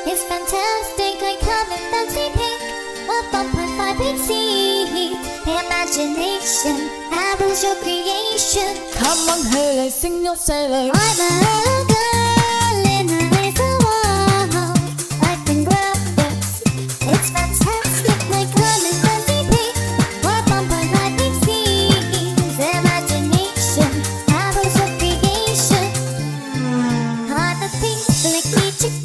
It's fantastic, I come in fancy pink. What 1.5 exceed imagination, apples your creation. Come on, hey, let's sing your sailor. I'm a little girl in a little world. Life in graphics, it's fantastic, I come in fancy pink. What 1.5 exceeds imagination, apples your creation. I'm a pink, flicky chick.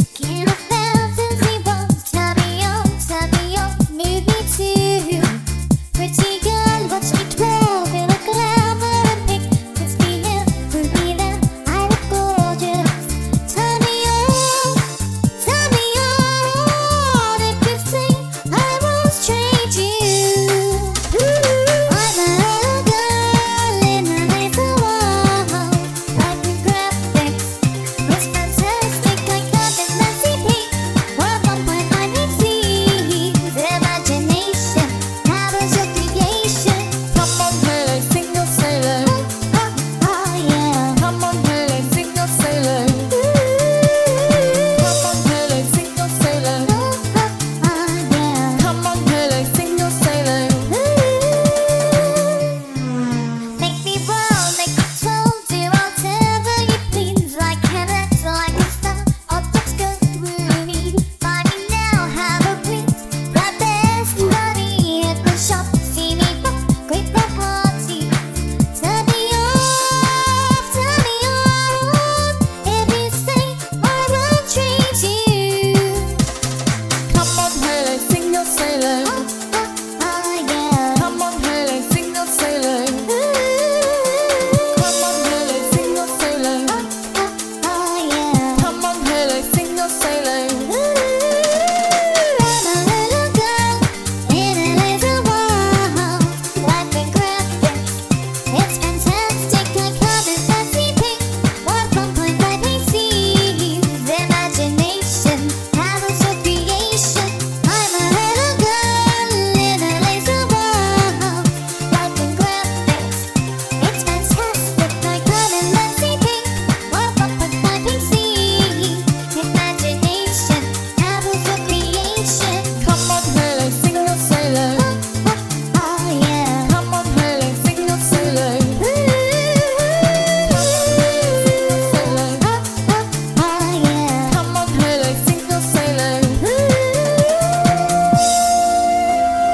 Pretty girl, watch me twirl, feel like glamour and pink. Let's be here, we'll be there, I look gorgeous. Turn me on, if you say I won't change you. I'm a little girl in a little world, like the graphics, it's fantastic, I got this messy pink. What 1.5 exceeds imagination.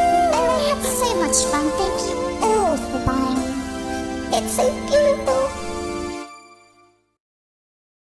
It's so beautiful.